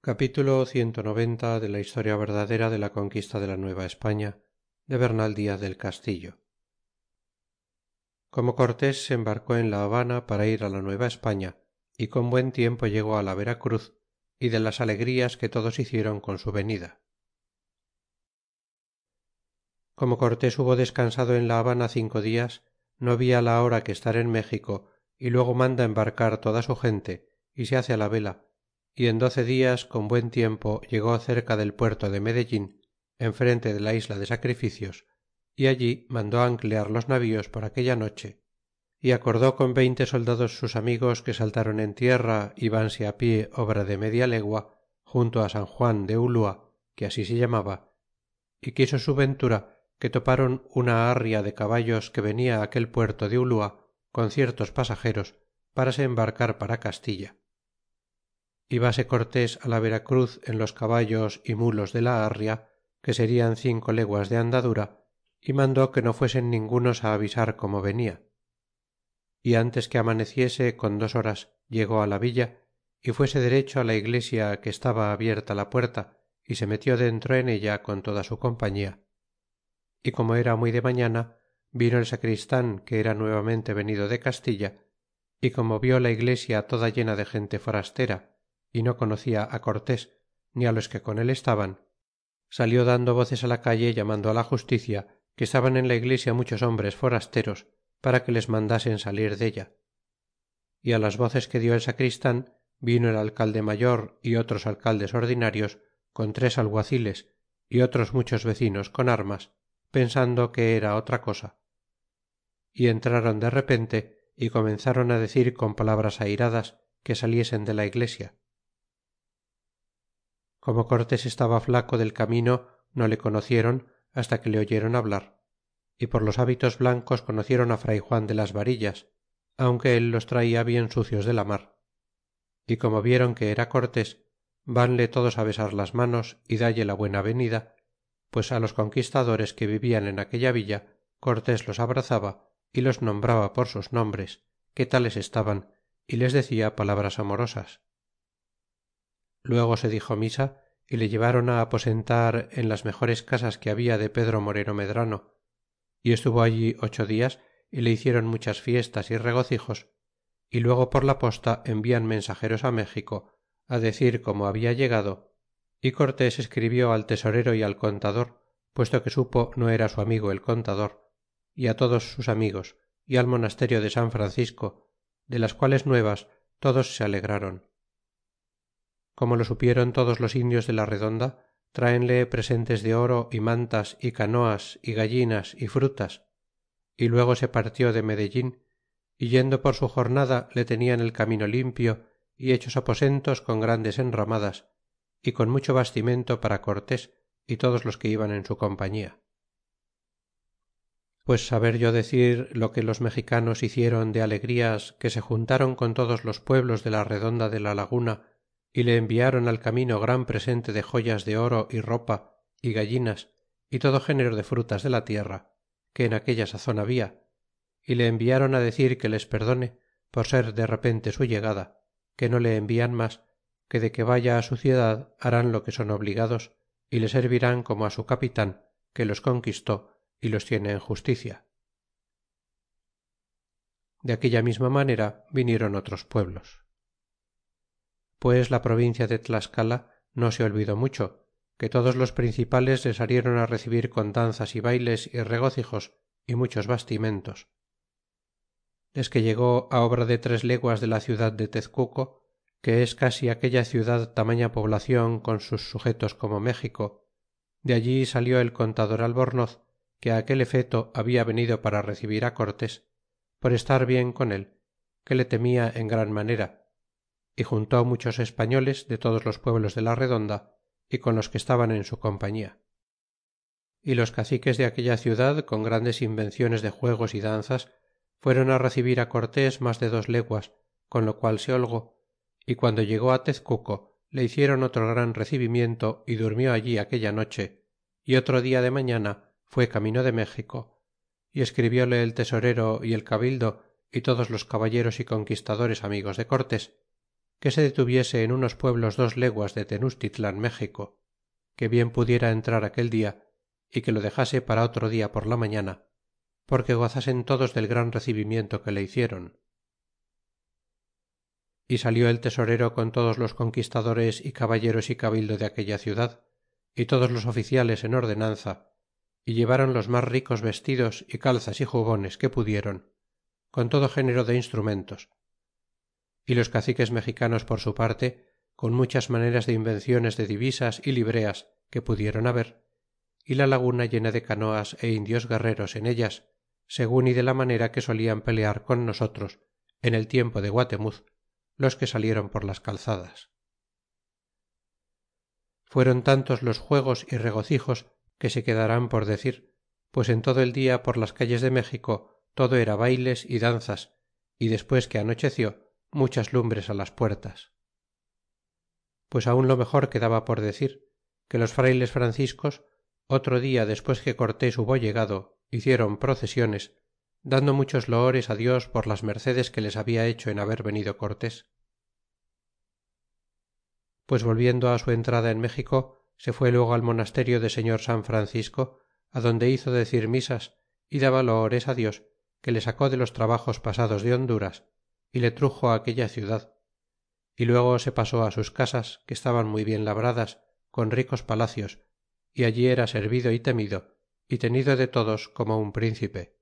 capítulo cxc de la historia verdadera de la conquista de la nueva españa de bernal diaz del castillo. Como cortés se embarcó en la habana para ir la nueva españa y con buen tiempo llegó la vera cruz y de las alegrías que todos hicieron con su venida. Como cortés hubo descansado en la habana 5 dias, no via la hora que estar en méxico y luego manda embarcar toda su gente y se hace la vela y en 12 dias con buen tiempo llegó cerca del puerto de medellin enfrente de la isla de sacrificios y allí mandó anclear los navíos por aquella noche y acordó con 20 soldados sus amigos que saltaron en tierra y vanse pie obra de media legua junto San Juan de Ulua que así se llamaba y quiso su ventura que toparon una harria de caballos que venia aquel puerto de ulua con ciertos pasajeros para se embarcar para castilla. Ibase cortés la vera cruz en los caballos y mulos de la harria que serian 5 leguas de andadura y mandó que no fuesen ningunos avisar como venia y antes que amaneciese con 2 horas llegó la villa y fuese derecho la iglesia que estaba abierta la puerta y se metió dentro en ella con toda su compañía y como era muy de mañana vino el sacristan que era nuevamente venido de castilla y como vió la iglesia toda llena de gente forastera y no conocia cortés ni los que con él estaban salió dando voces la calle llamando la justicia que estaban en la iglesia muchos hombres forasteros para que les mandasen salir della y las voces que dió el sacristan vino el alcalde mayor y otros alcaldes ordinarios con 3 alguaciles y otros muchos vecinos con armas pensando que era otra cosa y entraron de repente y comenzaron decir con palabras airadas que saliesen de la iglesia. Como cortés estaba flaco del camino no le conocieron hasta que le oyeron hablar y por los hábitos blancos conocieron fray Juan de las Varillas aunque él los traia bien sucios de la mar y como vieron que era cortés vanle todos besar las manos y dalle la buena venida pues los conquistadores que vivian en aquella villa cortés los abrazaba y los nombraba por sus nombres que tales estaban y les decia palabras amorosas. Luego se dixo misa y le llevaron aposentar en las mejores casas que habia de Pedro Moreno Medran y estuvo allí 8 dias y le hicieron muchas fiestas y regocijos y luego por la posta envian mensageros méxico decir como habia llegado y cortés escribió al tesorero y al contador puesto que supo no era su amigo el contador y todos sus amigos y al monasterio de San Francisco de las quales nuevas todos se alegraron. Como lo supieron todos los indios de la redonda traenle presentes de oro y mantas y canoas y gallinas y frutas y luego se partió de medellin y yendo por su jornada le tenian el camino limpio y hechos aposentos con grandes enramadas y con mucho bastimento para cortés y todos los que iban en su compañía. Pues saber yo decir lo que los mexicanos hicieron de alegrías que se juntaron con todos los pueblos de la redonda de la laguna y le enviaron al camino gran presente de joyas de oro y ropa y gallinas y todo género de frutas de la tierra que en aquella sazon habia y le enviaron decir que les perdone por ser de repente su llegada que no le envian mas que de que vaya su ciudad harán lo que son obligados y le servirán como su capitan que los conquistó y los tiene en justicia. De aquella misma manera vinieron otros pueblos. Pues la provincia de Tlascala no se olvidó mucho, que todos los principales le salieron recibir con danzas y bayles y regocijos y muchos bastimentos. Desque llegó obra de 3 leguas de la ciudad de Tezcuco, que es casi aquella ciudad tamaña poblacion con sus sujetos como México, de allí salió el contador Albornoz que aquel efeto habia venido para recibir cortés por estar bien con él que le temia en gran manera y juntó muchos españoles de todos los pueblos de la redonda y con los que estaban en su compañía y los caciques de aquella ciudad con grandes invenciones de juegos y danzas fueron recibir cortés mas de 2 leguas con lo qual se holgó y guando llegó Tezcuco le hicieron otro gran recibimiento y durmió allí aquella noche y otro dia de mañana fué camino de México y escribióle el tesorero y el cabildo y todos los caballeros y conquistadores amigos de cortés que se detuviese en unos pueblos 2 leguas de tenustitlan méxico que bien pudiera entrar aquel dia y que lo dexase para otro dia por la mañana porque gozasen todos del gran recibimiento que le hicieron y salió el tesorero con todos los conquistadores y caballeros y cabildo de aquella ciudad y todos los oficiales en ordenanza y llevaron los mas ricos vestidos y calzas y jubones que pudieron con todo género de instrumentos y los caciques mexicanos por su parte con muchas maneras de invenciones de divisas y libreas que pudieron haber y la laguna llena de canoas é indios guerreros en ellas segun y de la manera que solian pelear con nosotros en el tiempo de guatemuz los que salieron por las calzadas fueron tantos los juegos y regocijos que se quedarán por decir pues en todo el dia por las calles de méxico todo era bayles y danzas y despues que anocheció muchas lumbres las puertas pues aun lo mejor quedaba por decir que los frayles franciscos otro dia despues que cortés hubo llegado hicieron procesiones dando muchos loores dios por las mercedes que les habia hecho en haber venido cortés pues volviendo su entrada en méxico se fué luego al monasterio de señor san francisco adonde hizo decir misas y daba loores dios que le sacó de los trabajos pasados de honduras y le truxo aquella ciudad y luego se pasó sus casas que estaban muy bien labradas con ricos palacios y allí era servido y temido y tenido de todos como un príncipe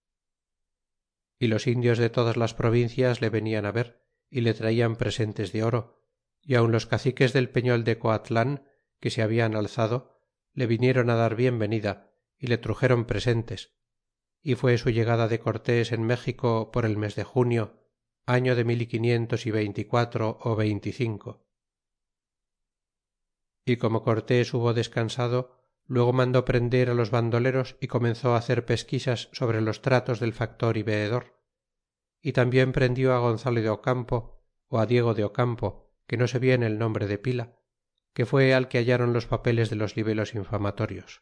y los indios de todas las provincias le venian ver y le traian presentes de oro y aun los caciques del peñol de coatlan que se habian alzado le vinieron dar bien venida y le truxeron presentes y fué su llegada de cortés en méxico por el mes de junio año de 1524 ó 25 y como cortés hubo descansado luego mandó prender los vandoleros y comenzó hacer pesquisas sobre los tratos del factor y veedor y tambien prendió gonzalo de ocampo ó diego de ocampo que no sé bien el nombre de pila que fué al que hallaron los papeles de los libelos infamatorios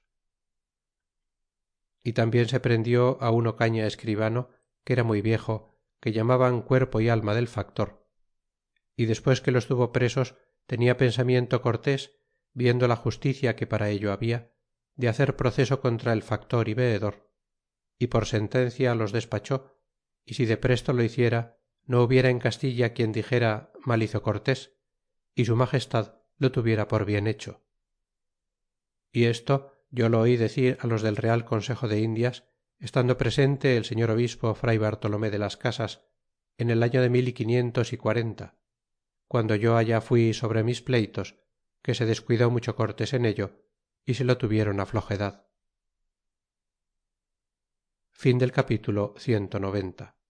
y tambien se prendió un ocaña escribano que era muy viejo que llamaban cuerpo y alma del factor y despues que los tuvo presos tenia pensamiento cortés viendo la justicia que para ello habia de hacer proceso contra el factor y veedor y por sentencia los despachó y si de presto lo hiciera no hubiera en castilla quien dixera mal hizo cortés y su magestad lo tuviera por bien hecho y esto yo lo oí decir los del real consejo de indias estando presente el señor obispo fray bartolomé de las casas en el año de 1540 guando yo allá fui sobre mis pleytos que se descuidó mucho cortés en ello y se lo tuvieron flojedad capitulo cxc